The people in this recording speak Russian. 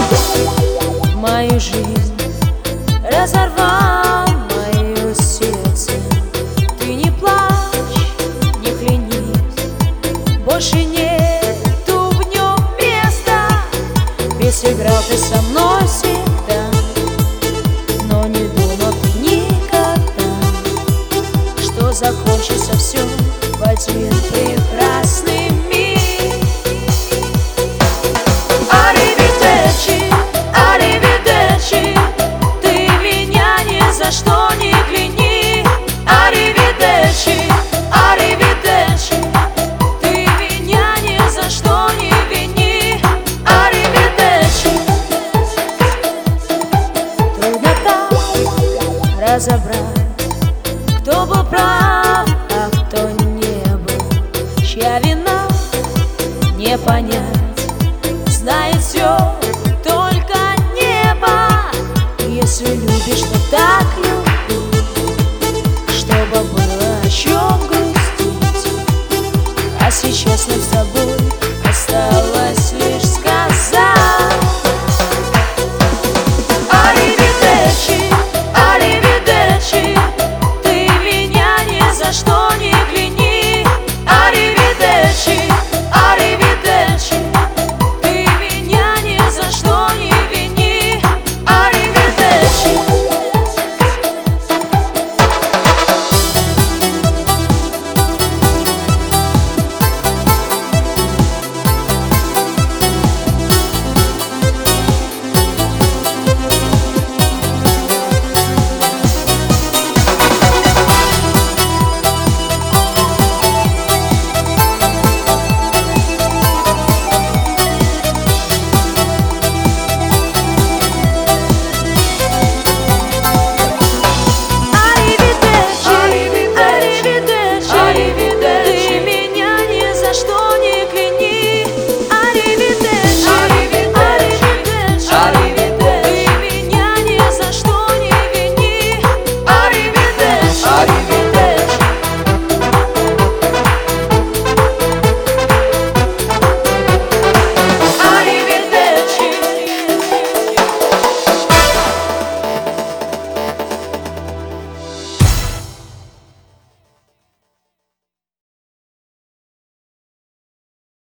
Мою жизнь разорвал мое сердце. Ты не плачь, не клянись, больше нету в нем места. Ведь играл ты со мной всегда, но не думал ты никогда, что закончится все в один прекрасный миг. Аривидерчи, аривидерчи, ты меня ни за что не кляни. Аривидерчи, аривидерчи, ты меня ни за что не вини. Аривидерчи. Трудно так разобрать